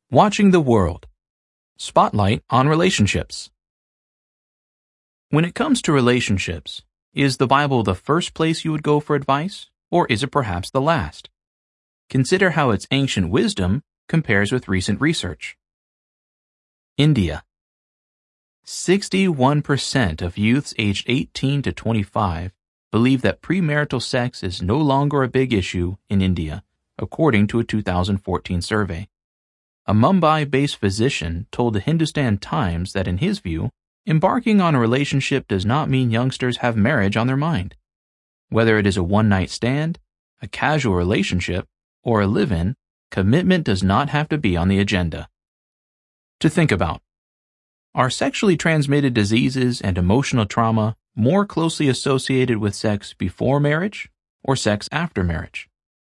Watching the World. Spotlight on Relationships. When it comes to relationships, is the Bible the first place you would go for advice, or is it perhaps the last? Consider how its ancient wisdom compares with recent research. India. 61% of youths aged 18 to 25 believe that premarital sex is no longer a big issue in India, according to a 2014 survey. A Mumbai-based physician told the Hindustan Times that in his view, embarking on a relationship does not mean youngsters have marriage on their mind. Whether it is a one-night stand, a casual relationship, or a live-in, commitment does not have to be on the agenda. To think about. Are sexually transmitted diseases and emotional trauma more closely associated with sex before marriage or sex after marriage?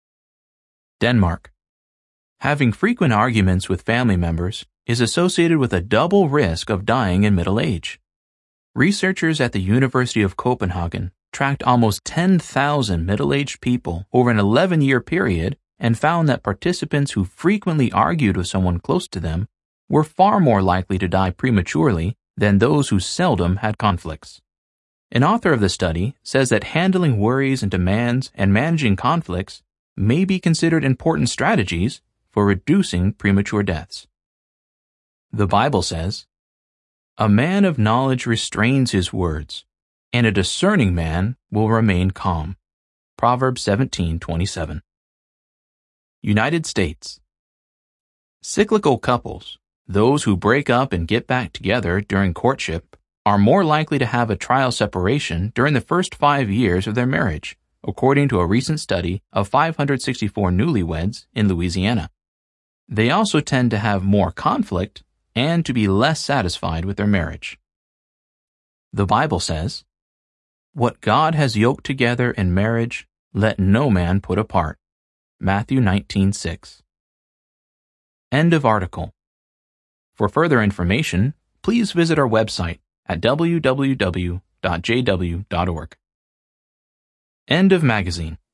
Denmark. Having frequent arguments with family members is associated with a double risk of dying in middle age. Researchers at the University of Copenhagen tracked almost 10,000 middle-aged people over an 11-year period and found that participants who frequently argued with someone close to them were far more likely to die prematurely than those who seldom had conflicts. An author of the study says that handling worries and demands and managing conflicts may be considered important strategies for reducing premature deaths. The Bible says, "A man of knowledge restrains his words, and a discerning man will remain calm." Proverbs 17:27. United States. Cyclical couples, those who break up and get back together during courtship, are more likely to have a trial separation during the first 5 years of their marriage, according to a recent study of 564 newlyweds in Louisiana. They also tend to have more conflict and to be less satisfied with their marriage. The Bible says, "What God has yoked together in marriage, let no man put apart." Matthew 19:6. End of article. For further information, please visit our website at www.jw.org. End of magazine.